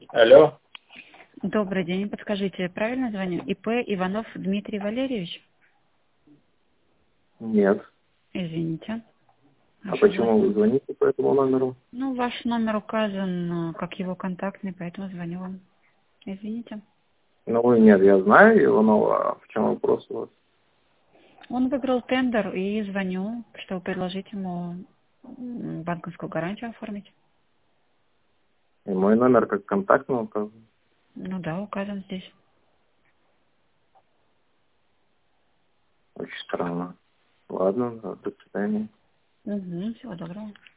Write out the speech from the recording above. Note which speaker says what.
Speaker 1: Алло.
Speaker 2: Добрый день. Подскажите, правильно звоню? ИП Иванов Дмитрий Валерьевич?
Speaker 1: Нет.
Speaker 2: Извините.
Speaker 1: А
Speaker 2: Ошиблась.
Speaker 1: почему вы звоните по этому номеру?
Speaker 2: Ну, ваш номер указан как его контактный, поэтому звоню вам. Извините.
Speaker 1: Ну, нет, я знаю его, но в чем вопрос у вас?
Speaker 2: Он выиграл тендер и звоню, чтобы предложить ему банковскую гарантию оформить.
Speaker 1: И мой номер как контактный указан.
Speaker 2: Ну да, указан здесь.
Speaker 1: Очень странно. Ладно, до свидания.
Speaker 2: Угу, всего доброго.